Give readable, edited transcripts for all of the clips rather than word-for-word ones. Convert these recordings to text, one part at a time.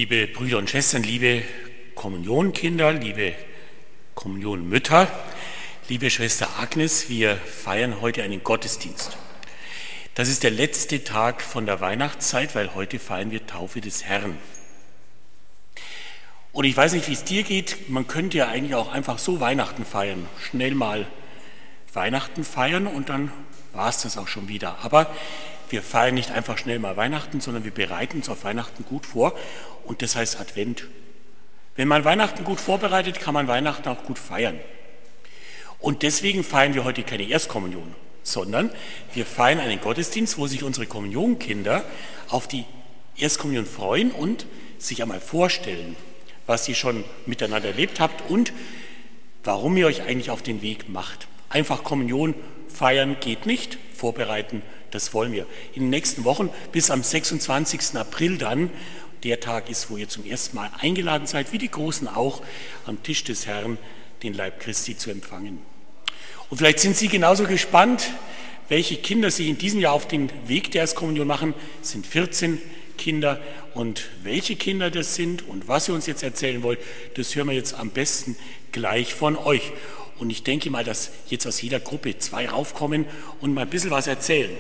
Liebe Brüder und Schwestern, liebe Kommunionkinder, liebe Kommunionmütter, liebe Schwester Agnes, wir feiern heute einen Gottesdienst. Das ist der letzte Tag von der Weihnachtszeit, weil heute feiern wir Taufe des Herrn. Und ich weiß nicht, wie es dir geht, man könnte ja eigentlich auch einfach so Weihnachten feiern, schnell mal Weihnachten feiern und dann war es das auch schon wieder. Aber wir feiern nicht einfach schnell mal Weihnachten, sondern wir bereiten uns auf Weihnachten gut vor und das heißt Advent. Wenn man Weihnachten gut vorbereitet, kann man Weihnachten auch gut feiern. Und deswegen feiern wir heute keine Erstkommunion, sondern wir feiern einen Gottesdienst, wo sich unsere Kommunionkinder auf die Erstkommunion freuen und sich einmal vorstellen, was ihr schon miteinander erlebt habt und warum ihr euch eigentlich auf den Weg macht. Einfach Kommunion feiern geht nicht, vorbereiten, das wollen wir. In den nächsten Wochen bis am 26. April dann, der Tag ist, wo ihr zum ersten Mal eingeladen seid, wie die Großen auch, am Tisch des Herrn den Leib Christi zu empfangen. Und vielleicht sind Sie genauso gespannt, welche Kinder sich in diesem Jahr auf den Weg der Erstkommunion machen. Es sind 14 Kinder und welche Kinder das sind und was ihr uns jetzt erzählen wollt, das hören wir jetzt am besten gleich von euch. Und ich denke mal, dass jetzt aus jeder Gruppe 2 raufkommen und mal ein bisschen was erzählen.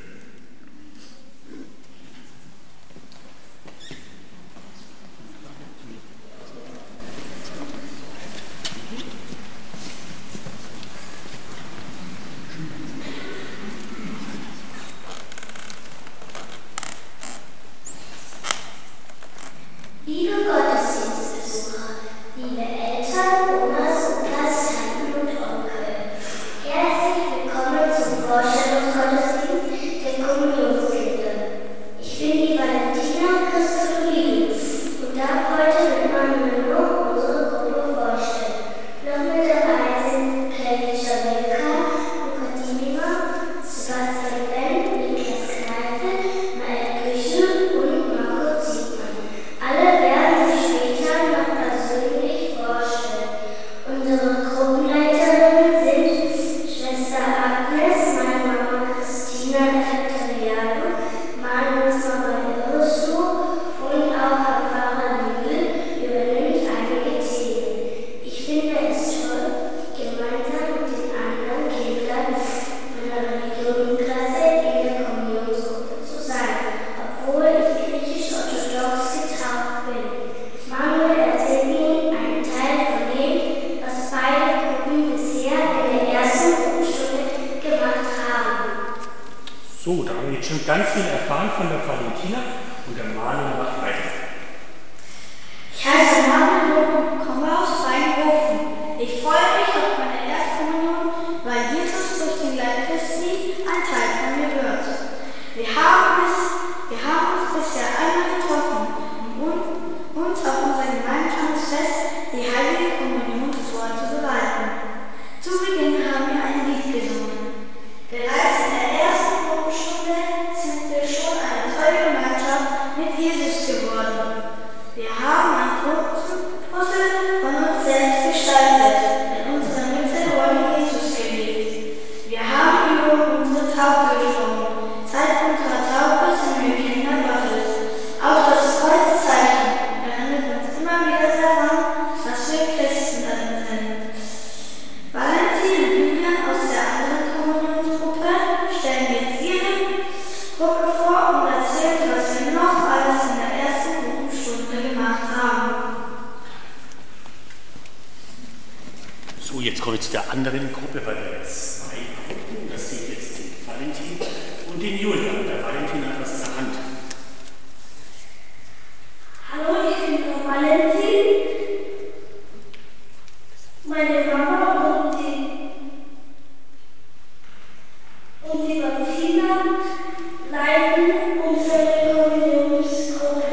Liebe Gottesdienstbesucher, liebe Eltern, Omas, Opas, Tanten und Onkel, herzlich willkommen zum Vorstellungsgottesdienst der Kommunionskinder. Ich bin die Valentina Christolini und darf heute mit meinem Manu unsere Gruppe vorstellen. Noch mit dabei sind Kelly Wilka, Luca Dimima, Sebastian Wendt, Niklas Kneipe, Mael Küchel und Marco Ziegmann. Alle werden sich später noch persönlich vorstellen. Unsere Gruppenleiterinnen sind Schwester Agnes, meine Mama Christina Effetariano, Manuels Mama Irislu und auch Herr Pfarrer Lügel übernimmt einige Themen. Ich finde es toll, gemeinsam mit den anderen Kindern meiner Religionenklasse in der Kommunionsgruppe zu sein, obwohl ich griechisch-orthodox getauft bin. Manuel erzählt Ihnen einen Teil von dem, was beide Gruppen bisher in der ersten Gruppenstunde gemacht haben. So, da haben wir jetzt schon ganz viel erfahren von der Valentina und der Manuel macht weiter. Ich heiße Manuel und komme aus Rheinhofen. Ich freue mich auf meine Erstkommunion, weil Jesus durch den Leib Christi ein Teil von mir wird. Wir haben uns bisher einmal getroffen, um uns auf unser gemeinsames Fest, die Heilige Kommunion, vorzubereiten. Zu Beginn haben wir ein Lied gesungen. Bereits in der ersten Gruppenstunde sind wir schon eine tolle Gemeinschaft mit Jesus geworden. Wir haben ein Puzzle von uns selbst gestaltet, in unserer Mitte wurde Jesus gelegt. Wir haben über unsere Taufe gesprochen. Seit unserer Taufe sind wir Kinder Gottes. Auch das Kreuzzeichen erinnert uns immer wieder daran, dass wir Christen sind. Valentin und Julian aus der anderen Kommunionsgruppe stellen jetzt ihre Gruppe vor und erzählen, was wir noch alles in der ersten Gruppenstunde gemacht haben. So, jetzt kommen wir zu der anderen Gruppe, weil wir jetzt 2 Gruppen, das sind jetzt den Valentin und den Julian. Der Valentin hat was in der Hand. Hallo, ich bin der Valentin. Meine Mama und die Valentina leiten unsere Kommunionsgruppe.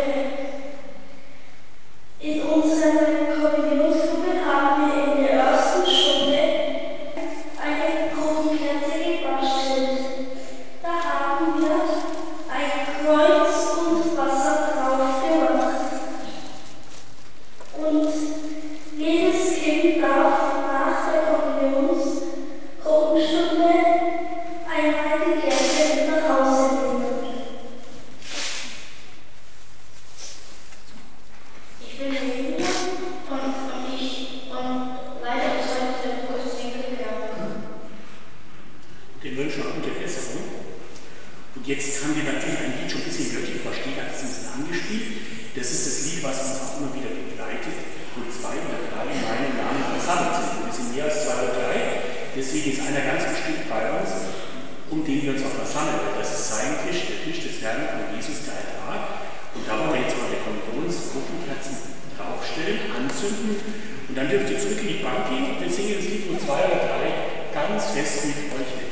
In unserer Kommunionsgruppe haben wir in der ersten Stunde eine Gruppenkette gebastelt. Da haben wir eine jetzt haben wir natürlich ein Lied schon ein bisschen gehört, die Frau Steg hat es ein bisschen angespielt. Das ist das Lied, was uns auch immer wieder begleitet, wo 2 oder 3 in meinem Namen versammelt sind. Und es sind mehr als 2 oder 3. Deswegen ist einer ganz bestimmt bei uns, um den wir uns auch versammeln. Das ist sein Tisch, der Tisch des Herrn von Jesus, der Altar. Und da wollen wir jetzt mal die Kommunionsgruppenkerzen draufstellen, anzünden. Und dann dürft ihr zurück in die Bank gehen und wir singen das Lied, wo 2 oder 3 ganz fest mit euch mit.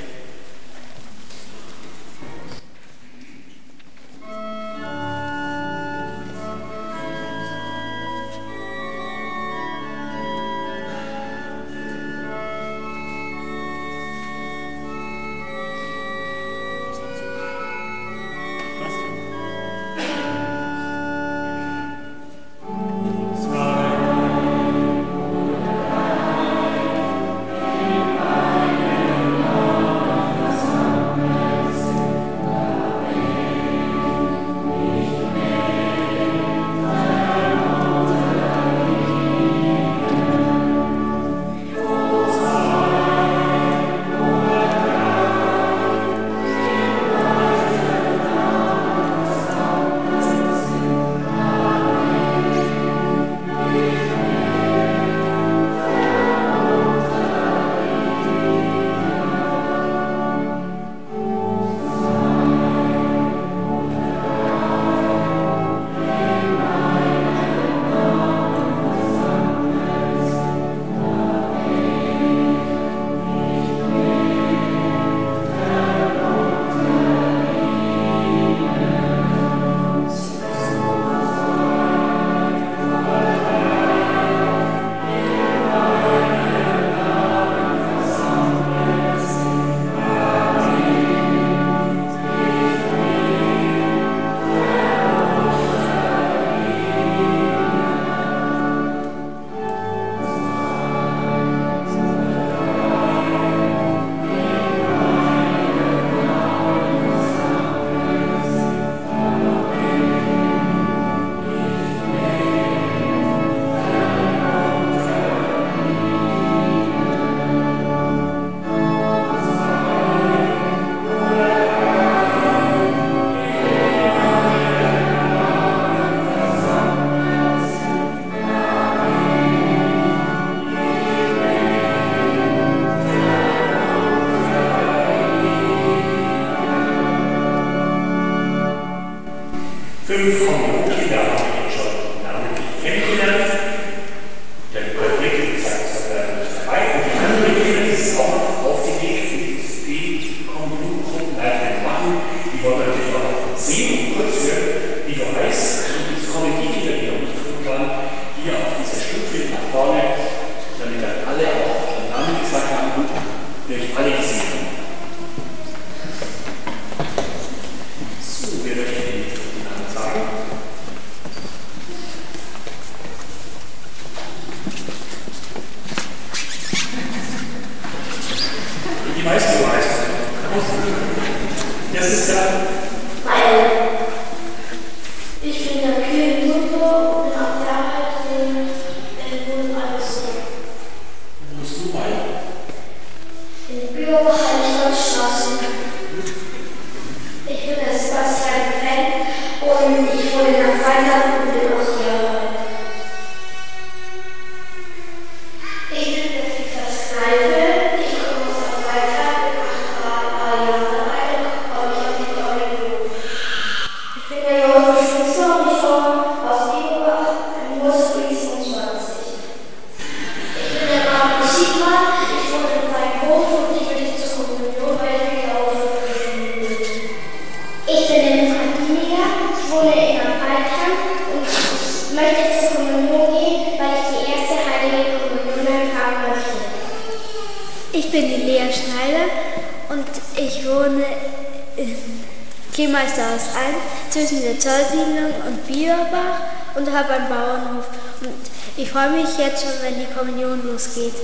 Ich bin die Lea Schneider und ich wohne in Kleemeisterhaus 1 zwischen der Zollsiedlung und Bierbach und habe einen Bauernhof. Und ich freue mich jetzt schon, wenn die Kommunion losgeht.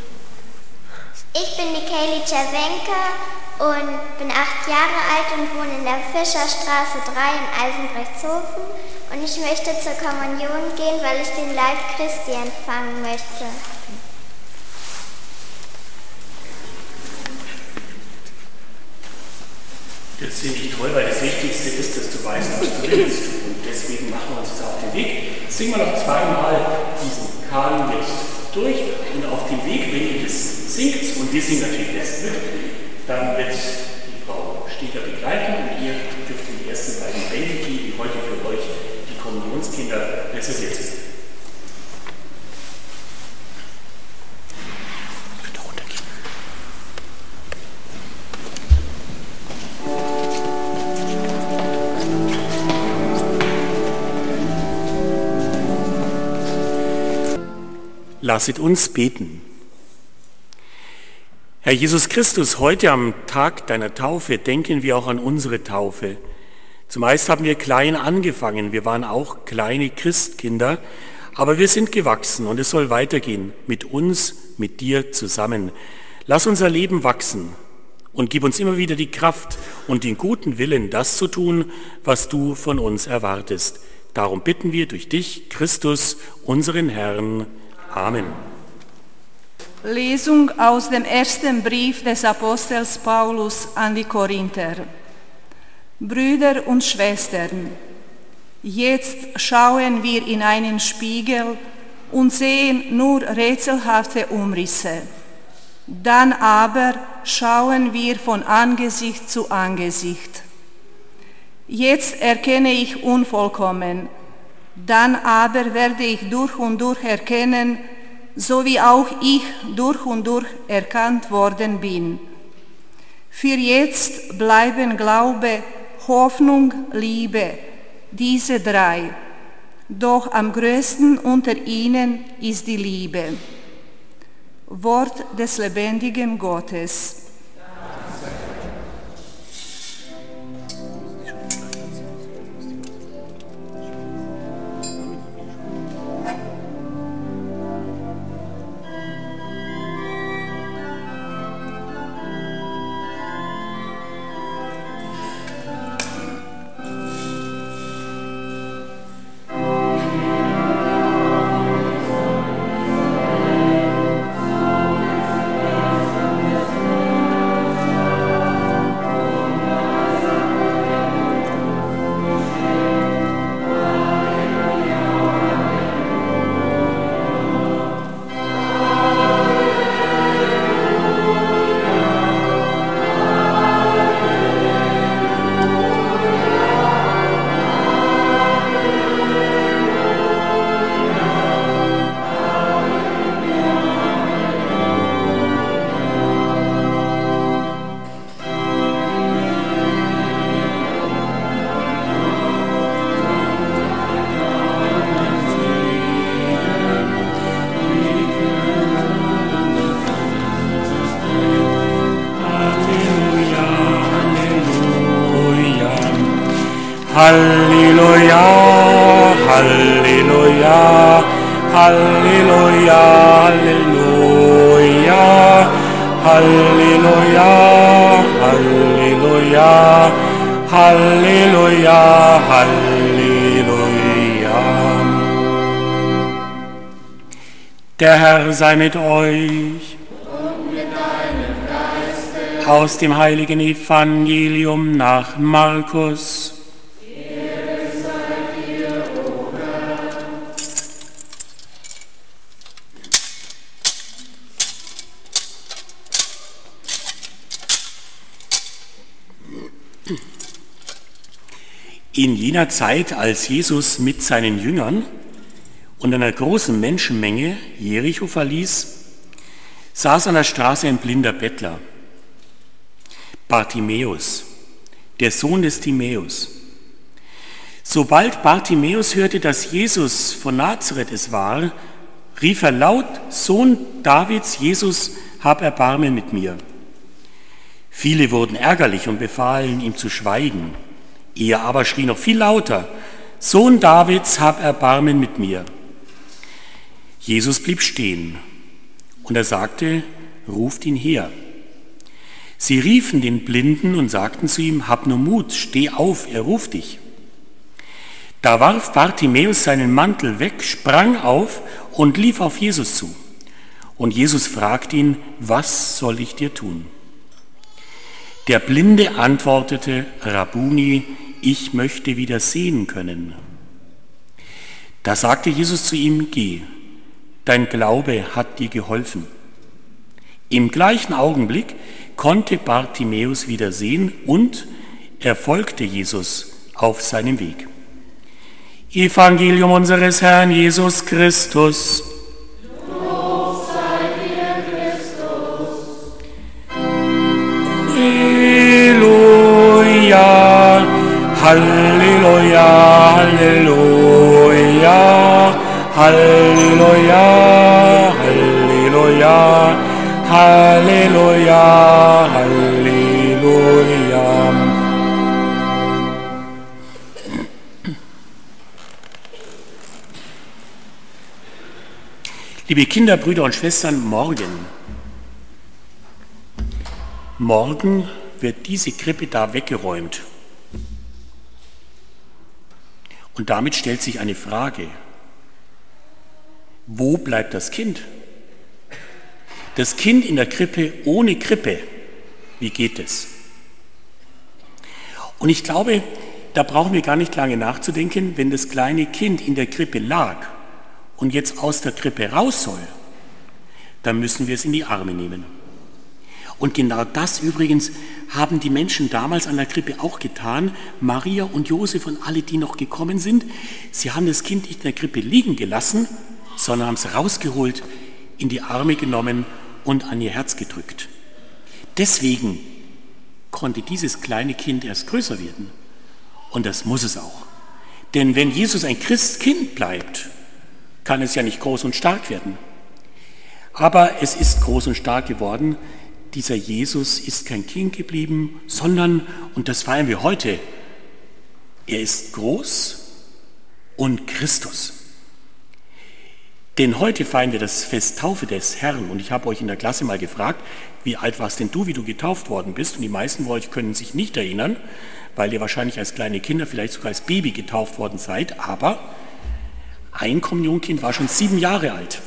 Ich bin die Kaylee Czerwenka und bin 8 Jahre alt und wohne in der Fischerstraße 3 in Eisenbrechtshofen. Und ich möchte zur Kommunion gehen, weil ich den Leib Christi empfangen möchte. Das finde ich toll, weil das Wichtigste ist, dass du weißt, was du willst. Und deswegen machen wir uns jetzt auf den Weg. Singen wir noch zweimal diesen kahlen Text durch. Und auf dem Weg, wenn ihr das singt, und wir singen natürlich fest mit, dann wird die Frau Steger begleiten und ihr dürft die ersten beiden Bände, die heute für euch die Kommunionskinder reserviert sind. Lasset uns beten. Herr Jesus Christus, heute am Tag deiner Taufe denken wir auch an unsere Taufe. Zumeist haben wir klein angefangen, wir waren auch kleine Christkinder, aber wir sind gewachsen und es soll weitergehen mit uns, mit dir zusammen. Lass unser Leben wachsen und gib uns immer wieder die Kraft und den guten Willen, das zu tun, was du von uns erwartest. Darum bitten wir durch dich, Christus, unseren Herrn. Amen. Lesung aus dem ersten Brief des Apostels Paulus an die Korinther. Brüder und Schwestern, jetzt schauen wir in einen Spiegel und sehen nur rätselhafte Umrisse. Dann aber schauen wir von Angesicht zu Angesicht. Jetzt erkenne ich unvollkommen, dann aber werde ich durch und durch erkennen, so wie auch ich durch und durch erkannt worden bin. Für jetzt bleiben Glaube, Hoffnung, Liebe, diese drei. Doch am größten unter ihnen ist die Liebe. Wort des lebendigen Gottes. Halleluja, Halleluja, Halleluja, Halleluja, Halleluja, Halleluja, Halleluja, Halleluja. Der Herr sei mit euch. Und mit deinem Geiste. Aus dem heiligen Evangelium nach Markus. In jener Zeit, als Jesus mit seinen Jüngern und einer großen Menschenmenge Jericho verließ, saß an der Straße ein blinder Bettler, Bartimäus, der Sohn des Timäus. Sobald Bartimäus hörte, dass Jesus von Nazareth es war, rief er laut: Sohn Davids, Jesus, hab Erbarmen mit mir. Viele wurden ärgerlich und befahlen ihm zu schweigen. Er aber schrie noch viel lauter: Sohn Davids, hab Erbarmen mit mir. Jesus blieb stehen und er sagte: Ruft ihn her. Sie riefen den Blinden und sagten zu ihm: Hab nur Mut, steh auf, er ruft dich. Da warf Bartimäus seinen Mantel weg, sprang auf und lief auf Jesus zu. Und Jesus fragte ihn: Was soll ich dir tun? Der Blinde antwortete: Rabbuni, ich möchte wieder sehen können. Da sagte Jesus zu ihm: Geh, dein Glaube hat dir geholfen. Im gleichen Augenblick konnte Bartimäus wieder sehen und er folgte Jesus auf seinem Weg. Evangelium unseres Herrn Jesus Christus. Lob sei dir, Christus. Halleluja, Halleluja, Halleluja, Halleluja, Halleluja, Halleluja, Halleluja. Liebe Kinder, Brüder und Schwestern, morgen wird diese Krippe da weggeräumt. Und damit stellt sich eine Frage: Wo bleibt das Kind? Das Kind in der Krippe ohne Krippe, wie geht es? Und ich glaube, da brauchen wir gar nicht lange nachzudenken. Wenn das kleine Kind in der Krippe lag und jetzt aus der Krippe raus soll, dann müssen wir es in die Arme nehmen. Und genau das übrigens haben die Menschen damals an der Krippe auch getan. Maria und Josef und alle, die noch gekommen sind, sie haben das Kind nicht in der Krippe liegen gelassen, sondern haben es rausgeholt, in die Arme genommen und an ihr Herz gedrückt. Deswegen konnte dieses kleine Kind erst größer werden. Und das muss es auch. Denn wenn Jesus ein Christkind bleibt, kann es ja nicht groß und stark werden. Aber es ist groß und stark geworden. Dieser Jesus ist kein Kind geblieben, sondern, und das feiern wir heute, er ist groß und Christus. Denn heute feiern wir das Fest Taufe des Herrn. Und ich habe euch in der Klasse mal gefragt, wie alt warst denn du, wie du getauft worden bist? Und die meisten von euch können sich nicht erinnern, weil ihr wahrscheinlich als kleine Kinder, vielleicht sogar als Baby getauft worden seid. Aber ein Kommunionkind war schon 7 Jahre alt.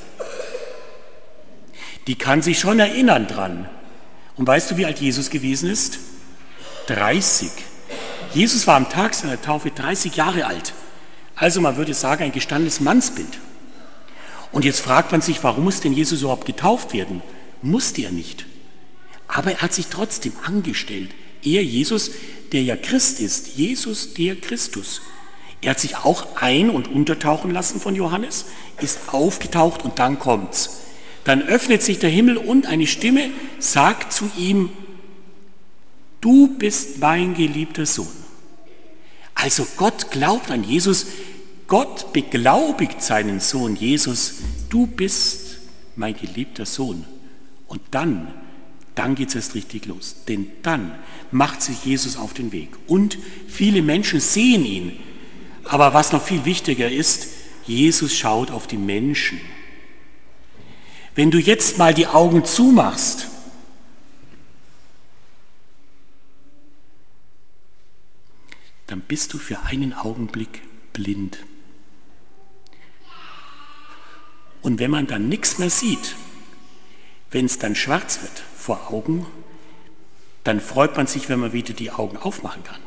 Die kann sich schon erinnern dran. Und weißt du, wie alt Jesus gewesen ist? 30. Jesus war am Tag seiner Taufe 30 Jahre alt. Also man würde sagen, ein gestandenes Mannsbild. Und jetzt fragt man sich, warum muss denn Jesus überhaupt getauft werden? Musste er nicht. Aber er hat sich trotzdem angestellt. Er, Jesus, der ja Christ ist. Jesus, der Christus. Er hat sich auch ein- und untertauchen lassen von Johannes, ist aufgetaucht und dann kommt's. Dann öffnet sich der Himmel und eine Stimme sagt zu ihm: Du bist mein geliebter Sohn. Also Gott glaubt an Jesus, Gott beglaubigt seinen Sohn Jesus, du bist mein geliebter Sohn. Und dann geht es erst richtig los. Denn dann macht sich Jesus auf den Weg. Und viele Menschen sehen ihn. Aber was noch viel wichtiger ist, Jesus schaut auf die Menschen. Wenn du jetzt mal die Augen zumachst, dann bist du für einen Augenblick blind. Und wenn man dann nichts mehr sieht, wenn es dann schwarz wird vor Augen, dann freut man sich, wenn man wieder die Augen aufmachen kann.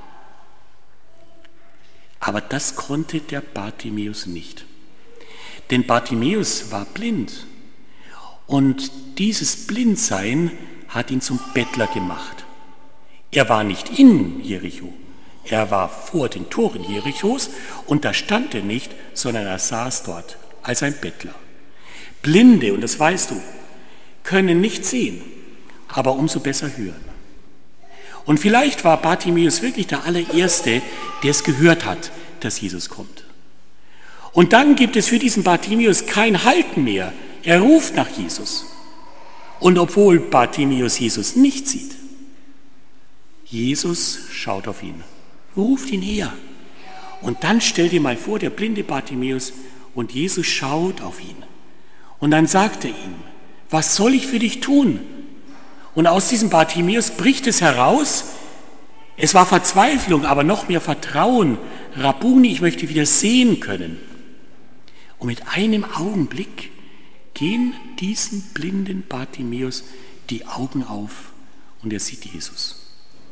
Aber das konnte der Bartimäus nicht. Denn Bartimäus war blind. Und dieses Blindsein hat ihn zum Bettler gemacht. Er war nicht in Jericho, er war vor den Toren Jerichos und da stand er nicht, sondern er saß dort als ein Bettler. Blinde, und das weißt du, können nicht sehen, aber umso besser hören. Und vielleicht war Bartimäus wirklich der allererste, der es gehört hat, dass Jesus kommt. Und dann gibt es für diesen Bartimäus kein Halten mehr. Er ruft nach Jesus. Und obwohl Bartimäus Jesus nicht sieht, Jesus schaut auf ihn, ruft ihn her. Und dann stell dir mal vor, der blinde Bartimäus, und Jesus schaut auf ihn. Und dann sagt er ihm: Was soll ich für dich tun? Und aus diesem Bartimäus bricht es heraus. Es war Verzweiflung, aber noch mehr Vertrauen. Rabbuni, ich möchte wieder sehen können. Und mit einem Augenblick gehen diesen blinden Bartimäus die Augen auf und er sieht Jesus.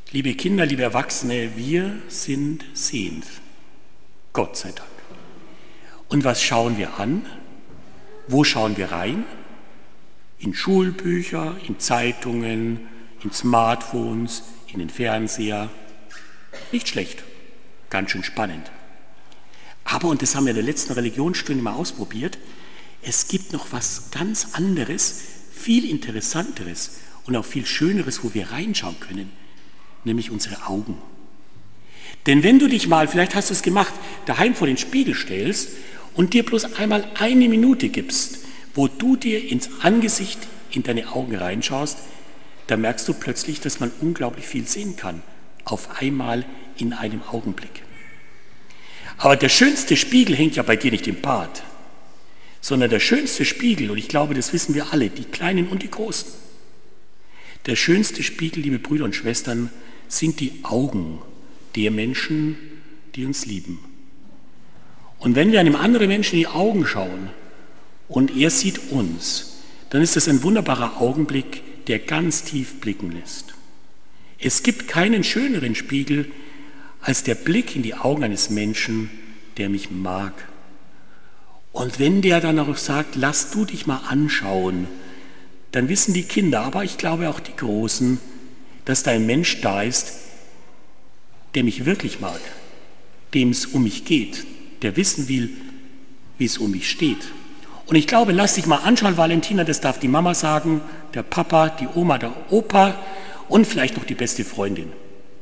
Liebe Kinder, liebe Erwachsene, wir sind sehend. Gott sei Dank. Und was schauen wir an? Wo schauen wir rein? In Schulbücher, in Zeitungen, in Smartphones, in den Fernseher. Nicht schlecht, ganz schön spannend. Aber, und das haben wir in der letzten Religionsstunde mal ausprobiert, es gibt noch was ganz anderes, viel Interessanteres und auch viel Schöneres, wo wir reinschauen können, nämlich unsere Augen. Denn wenn du dich mal, vielleicht hast du es gemacht, daheim vor den Spiegel stellst und dir bloß einmal 1 Minute gibst, wo du dir ins Angesicht, in deine Augen reinschaust, dann merkst du plötzlich, dass man unglaublich viel sehen kann, auf einmal in einem Augenblick. Aber der schönste Spiegel hängt ja bei dir nicht im Bad, sondern der schönste Spiegel, und ich glaube, das wissen wir alle, die Kleinen und die Großen, der schönste Spiegel, liebe Brüder und Schwestern, sind die Augen der Menschen, die uns lieben. Und wenn wir einem anderen Menschen in die Augen schauen und er sieht uns, dann ist das ein wunderbarer Augenblick, der ganz tief blicken lässt. Es gibt keinen schöneren Spiegel als der Blick in die Augen eines Menschen, der mich mag. Und wenn der dann auch sagt, lass du dich mal anschauen, dann wissen die Kinder, aber ich glaube auch die Großen, dass da ein Mensch da ist, der mich wirklich mag, dem es um mich geht, der wissen will, wie es um mich steht. Und ich glaube, lass dich mal anschauen, Valentina, das darf die Mama sagen, der Papa, die Oma, der Opa und vielleicht noch die beste Freundin.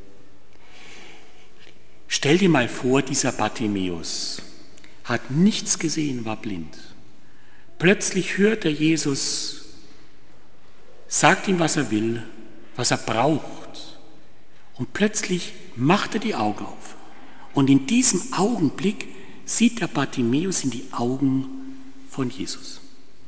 Stell dir mal vor, dieser Bartimäus hat nichts gesehen, war blind. Plötzlich hört er Jesus, sagt ihm, was er will, was er braucht. Und plötzlich macht er die Augen auf. Und in diesem Augenblick sieht der Bartimäus in die Augen von Jesus.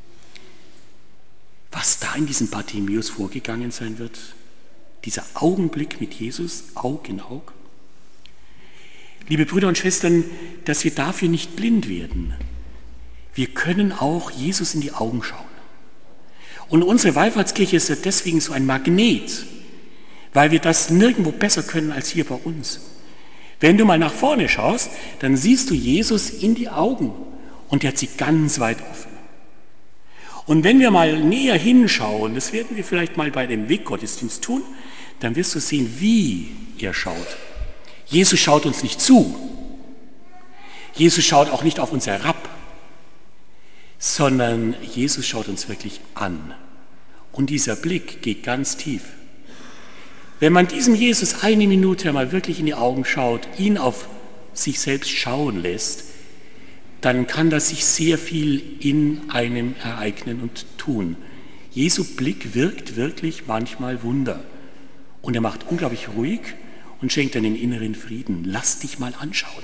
Was da in diesem Bartimäus vorgegangen sein wird, dieser Augenblick mit Jesus, Aug in Aug. Liebe Brüder und Schwestern, dass wir dafür nicht blind werden. Wir können auch Jesus in die Augen schauen. Und unsere Wallfahrtskirche ist ja deswegen so ein Magnet, weil wir das nirgendwo besser können als hier bei uns. Wenn du mal nach vorne schaust, dann siehst du Jesus in die Augen und er hat sie ganz weit offen. Und wenn wir mal näher hinschauen, das werden wir vielleicht mal bei dem Weggottesdienst tun, dann wirst du sehen, wie er schaut. Jesus schaut uns nicht zu. Jesus schaut auch nicht auf uns herab, sondern Jesus schaut uns wirklich an. Und dieser Blick geht ganz tief. Wenn man diesem Jesus 1 Minute mal wirklich in die Augen schaut, ihn auf sich selbst schauen lässt, dann kann das sich sehr viel in einem ereignen und tun. Jesu Blick wirkt wirklich manchmal Wunder. Und er macht unglaublich ruhig und schenkt einen inneren Frieden. Lass dich mal anschauen.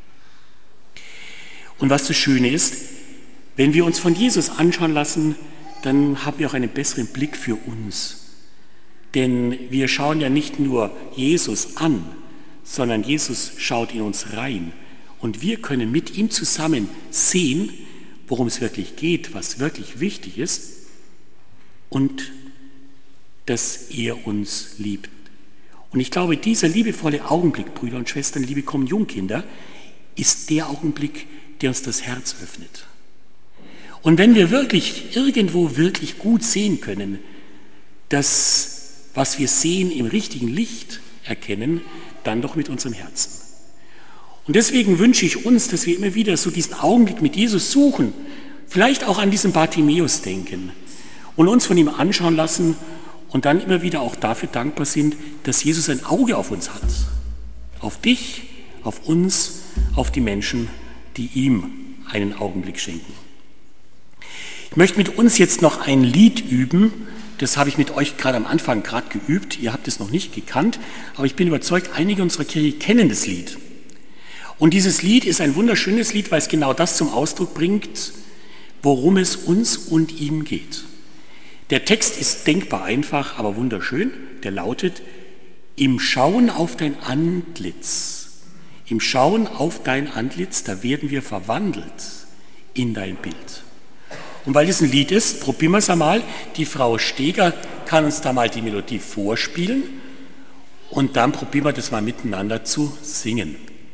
Und was das Schöne ist, wenn wir uns von Jesus anschauen lassen, dann haben wir auch einen besseren Blick für uns. Denn wir schauen ja nicht nur Jesus an, sondern Jesus schaut in uns rein. Und wir können mit ihm zusammen sehen, worum es wirklich geht, was wirklich wichtig ist und dass er uns liebt. Und ich glaube, dieser liebevolle Augenblick, Brüder und Schwestern, liebe Kommunionkinder, ist der Augenblick, der uns das Herz öffnet. Und wenn wir wirklich irgendwo wirklich gut sehen können, das, was wir sehen, im richtigen Licht erkennen, dann doch mit unserem Herzen. Und deswegen wünsche ich uns, dass wir immer wieder so diesen Augenblick mit Jesus suchen, vielleicht auch an diesen Bartimäus denken und uns von ihm anschauen lassen und dann immer wieder auch dafür dankbar sind, dass Jesus ein Auge auf uns hat. Auf dich, auf uns, auf die Menschen, die ihm einen Augenblick schenken. Ich möchte mit uns jetzt noch ein Lied üben. Das habe ich mit euch gerade am Anfang geübt. Ihr habt es noch nicht gekannt, aber ich bin überzeugt, einige unserer Kirche kennen das Lied. Und dieses Lied ist ein wunderschönes Lied, weil es genau das zum Ausdruck bringt, worum es uns und ihm geht. Der Text ist denkbar einfach, aber wunderschön. Der lautet: Im Schauen auf dein Antlitz, im Schauen auf dein Antlitz, da werden wir verwandelt in dein Bild. Und weil das ein Lied ist, probieren wir es einmal. Die Frau Steger kann uns da mal die Melodie vorspielen Und dann probieren wir das mal miteinander zu singen.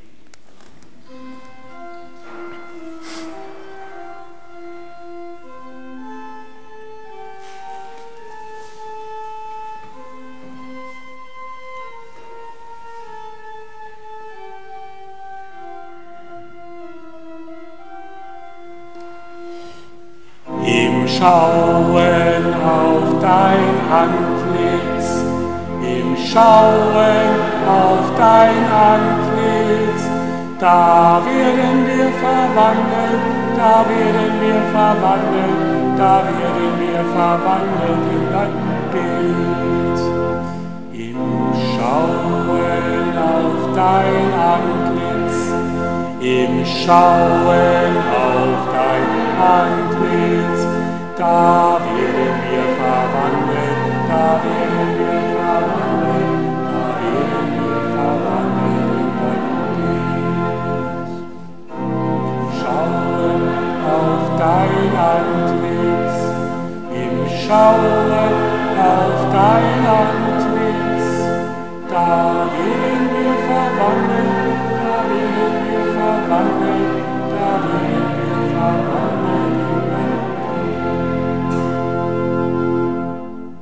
Im Schauen auf dein Antlitz, im Schauen auf dein Antlitz, da werden wir verwandelt, da werden wir verwandelt, da werden wir verwandelt in dein Bild. Im Schauen auf dein Antlitz, im Schauen auf dein Antlitz, da werden wir verwandelt, da werden wir verwandelt, da werden wir verwandelt in dein Bild. Schauen auf dein Antlitz, im Schauen auf dein Antlitz, da werden wir verwandelt, da werden wir verwandelt, da werden wir verwandelt in dein Bild.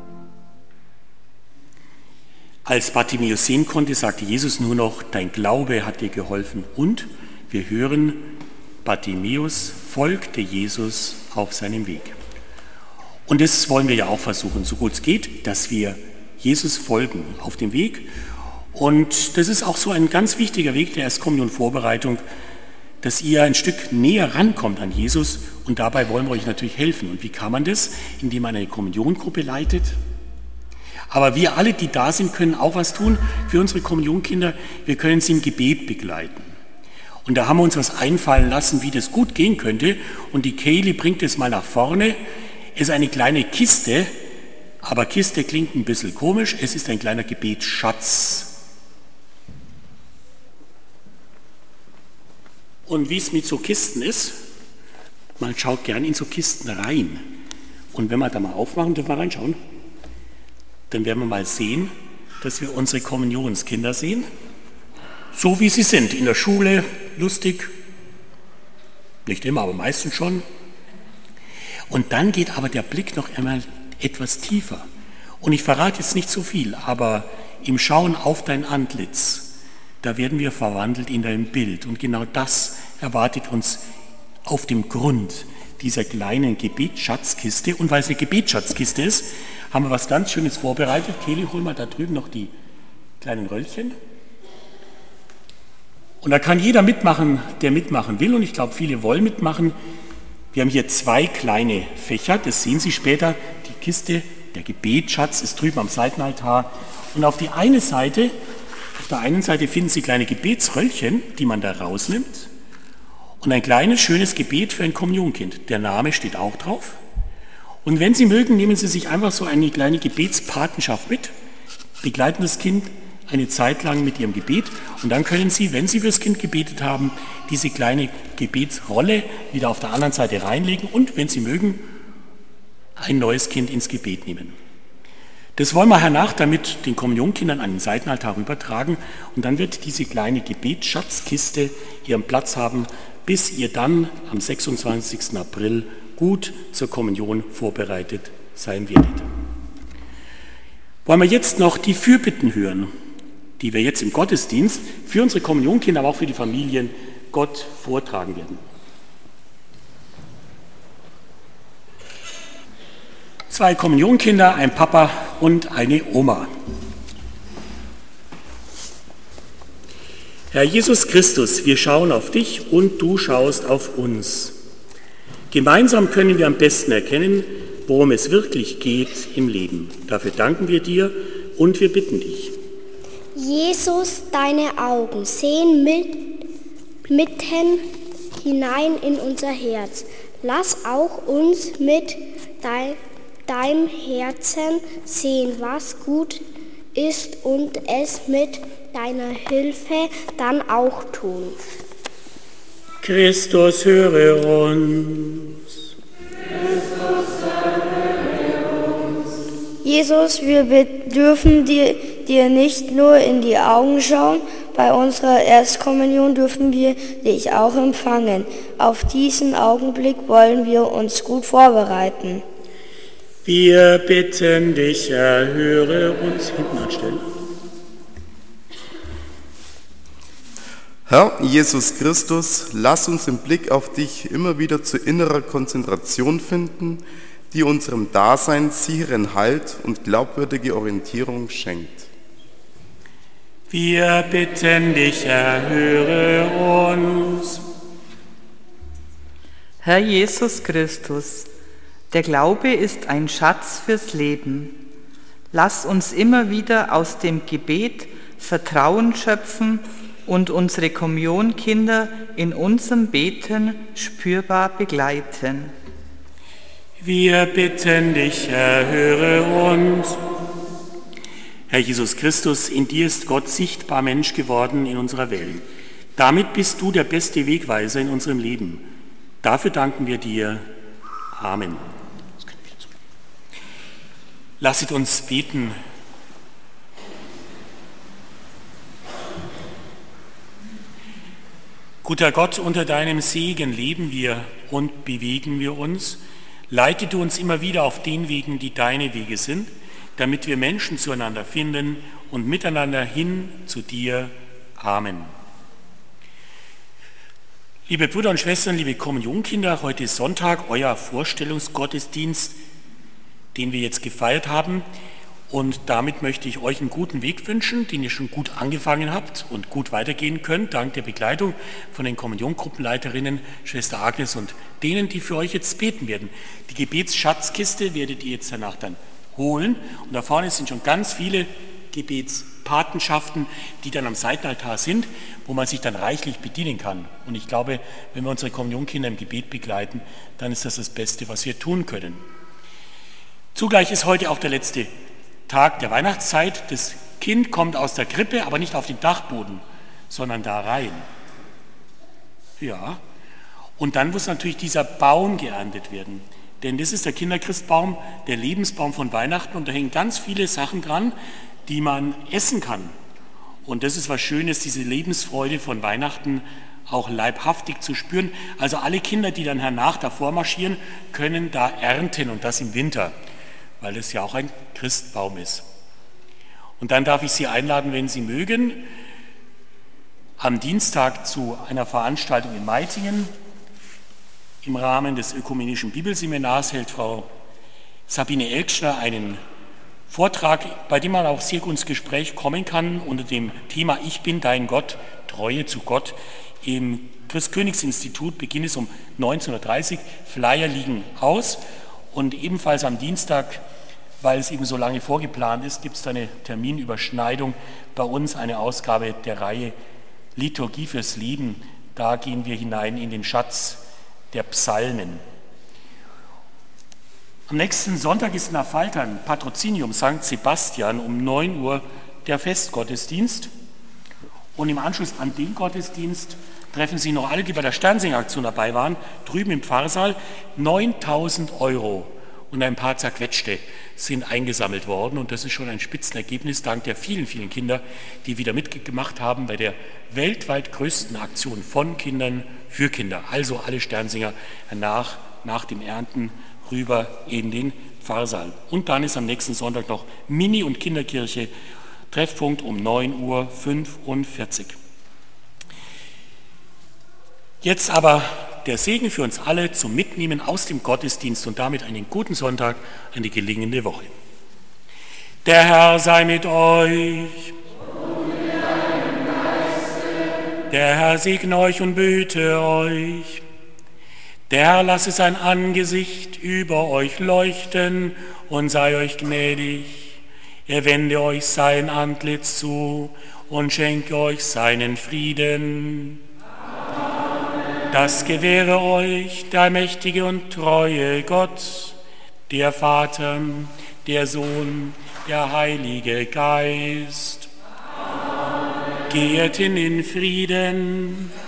Als Bartimäus sehen konnte, sagte Jesus nur noch, dein Glaube hat dir geholfen. Und wir hören, Bartimäus folgte Jesus auf seinem Weg. Und das wollen wir ja auch versuchen, so gut es geht, dass wir Jesus folgen auf dem Weg. Und das ist auch so ein ganz wichtiger Weg der Erstkommunion-Vorbereitung, dass ihr ein Stück näher rankommt an Jesus. Und dabei wollen wir euch natürlich helfen. Und wie kann man das? Indem man eine Kommuniongruppe leitet. Aber wir alle, die da sind, können auch was tun für unsere Kommunionkinder. Wir können sie im Gebet begleiten. Und da haben wir uns was einfallen lassen, wie das gut gehen könnte. Und die Kaylee bringt es mal nach vorne. Es ist eine kleine Kiste, aber Kiste klingt ein bisschen komisch. Es ist ein kleiner Gebetsschatz. Und wie es mit so Kisten ist, man schaut gern in so Kisten rein. Und wenn wir da mal aufmachen, dürfen wir reinschauen, dann werden wir mal sehen, dass wir unsere Kommunionskinder sehen, so wie sie sind, in der Schule, lustig, nicht immer, aber meistens schon. Und dann geht aber der Blick noch einmal etwas tiefer. Und ich verrate jetzt nicht so viel, aber im Schauen auf dein Antlitz, da werden wir verwandelt in dein Bild. Und genau das erwartet uns auf dem Grund dieser kleinen Gebetsschatzkiste. Und weil es eine Gebetsschatzkiste ist, haben wir was ganz Schönes vorbereitet. Kelly, hol mal da drüben noch die kleinen Röllchen. Und da kann jeder mitmachen, der mitmachen will. Und ich glaube, viele wollen mitmachen. Wir haben hier 2 kleine Fächer, das sehen Sie später. Die Kiste, der Gebetsschatz ist drüben am Seitenaltar. Und auf der einen Seite finden Sie kleine Gebetsröllchen, die man da rausnimmt. Und ein kleines, schönes Gebet für ein Kommunionkind. Der Name steht auch drauf. Und wenn Sie mögen, nehmen Sie sich einfach so eine kleine Gebetspatenschaft mit, begleiten das Kind eine Zeit lang mit Ihrem Gebet und dann können Sie, wenn Sie fürs Kind gebetet haben, diese kleine Gebetsrolle wieder auf der anderen Seite reinlegen und, wenn Sie mögen, ein neues Kind ins Gebet nehmen. Das wollen wir hernach damit den Kommunionkindern an den Seitenaltar rübertragen und dann wird diese kleine Gebetsschatzkiste ihren Platz haben, bis ihr dann am 26. April gut zur Kommunion vorbereitet sein werdet. Wollen wir jetzt noch die Fürbitten hören, die wir jetzt im Gottesdienst für unsere Kommunionkinder, aber auch für die Familien Gott vortragen werden. 2 Kommunionkinder, ein Papa und eine Oma. Herr Jesus Christus, wir schauen auf dich und du schaust auf uns. Gemeinsam können wir am besten erkennen, worum es wirklich geht im Leben. Dafür danken wir dir und wir bitten dich. Jesus, deine Augen sehen mitten hinein in unser Herz. Lass auch uns mit deinem Herzen sehen, was gut ist und es mit deiner Hilfe dann auch tun. Christus, höre uns. Jesus, wir bedürfen dir dir nicht nur in die Augen schauen, bei unserer Erstkommunion dürfen wir dich auch empfangen. Auf diesen Augenblick wollen wir uns gut vorbereiten. Wir bitten dich, Herr, höre uns hinten anstellen. Herr Jesus Christus, lass uns im Blick auf dich immer wieder zu innerer Konzentration finden, die unserem Dasein sicheren Halt und glaubwürdige Orientierung schenkt. Wir bitten dich, Herr, höre uns. Herr Jesus Christus, der Glaube ist ein Schatz fürs Leben. Lass uns immer wieder aus dem Gebet Vertrauen schöpfen und unsere Kommunionkinder in unserem Beten spürbar begleiten. Wir bitten dich, Herr, höre uns. Herr Jesus Christus, in dir ist Gott sichtbar Mensch geworden in unserer Welt. Damit bist du der beste Wegweiser in unserem Leben. Dafür danken wir dir. Amen. Lasset uns beten. Guter Gott, unter deinem Segen leben wir und bewegen wir uns. Leite du uns immer wieder auf den Wegen, die deine Wege sind, damit wir Menschen zueinander finden und miteinander hin zu dir. Amen. Liebe Brüder und Schwestern, liebe Kommunionkinder, heute ist Sonntag, euer Vorstellungsgottesdienst, den wir jetzt gefeiert haben. Und damit möchte ich euch einen guten Weg wünschen, den ihr schon gut angefangen habt und gut weitergehen könnt, dank der Begleitung von den Kommuniongruppenleiterinnen, Schwester Agnes und denen, die für euch jetzt beten werden. Die Gebetsschatzkiste werdet ihr jetzt danach dann holen. Und da vorne sind schon ganz viele Gebetspatenschaften, die dann am Seitenaltar sind, wo man sich dann reichlich bedienen kann. Und ich glaube, wenn wir unsere Kommunionkinder im Gebet begleiten, dann ist das das Beste, was wir tun können. Zugleich ist heute auch der letzte Tag der Weihnachtszeit. Das Kind kommt aus der Krippe, aber nicht auf den Dachboden, sondern da rein. Ja, und dann muss natürlich dieser Baum geerntet werden. Denn das ist der Kinderchristbaum, der Lebensbaum von Weihnachten. Und da hängen ganz viele Sachen dran, die man essen kann. Und das ist was Schönes, diese Lebensfreude von Weihnachten auch leibhaftig zu spüren. Also alle Kinder, die dann hernach davor marschieren, können da ernten und das im Winter, weil es ja auch ein Christbaum ist. Und dann darf ich Sie einladen, wenn Sie mögen, am Dienstag zu einer Veranstaltung in Meitingen. Im Rahmen des Ökumenischen Bibelseminars hält Frau Sabine Elkschner einen Vortrag, bei dem man auch sehr gut ins Gespräch kommen kann unter dem Thema Ich bin dein Gott, Treue zu Gott. Im Christkönigsinstitut beginnt es um 19:30 Uhr. Flyer liegen aus und ebenfalls am Dienstag, weil es eben so lange vorgeplant ist, gibt es eine Terminüberschneidung bei uns, eine Ausgabe der Reihe Liturgie fürs Leben. Da gehen wir hinein in den Schatz der Psalmen. Am nächsten Sonntag ist in Affaltern, Patrozinium St. Sebastian, um 9 Uhr der Festgottesdienst. Und im Anschluss an den Gottesdienst treffen sich noch alle, die bei der Sternsinger-Aktion dabei waren, drüben im Pfarrsaal. 9.000 € und ein paar zerquetschte sind eingesammelt worden. Und das ist schon ein Spitzenergebnis dank der vielen, vielen Kinder, die wieder mitgemacht haben bei der weltweit größten Aktion von Kindern für Kinder. Also alle Sternsinger nach dem Ernten rüber in den Pfarrsaal. Und dann ist am nächsten Sonntag noch Mini- und Kinderkirche, Treffpunkt um 9:45 Uhr. Jetzt aber der Segen für uns alle zum Mitnehmen aus dem Gottesdienst und damit einen guten Sonntag, eine gelingende Woche. Der Herr sei mit euch. Der Herr segne euch und behüte euch. Der Herr lasse sein Angesicht über euch leuchten und sei euch gnädig. Er wende euch sein Antlitz zu und schenke euch seinen Frieden. Amen. Das gewähre euch der mächtige und treue Gott, der Vater, der Sohn, der Heilige Geist. Amen. Geht hin in Frieden.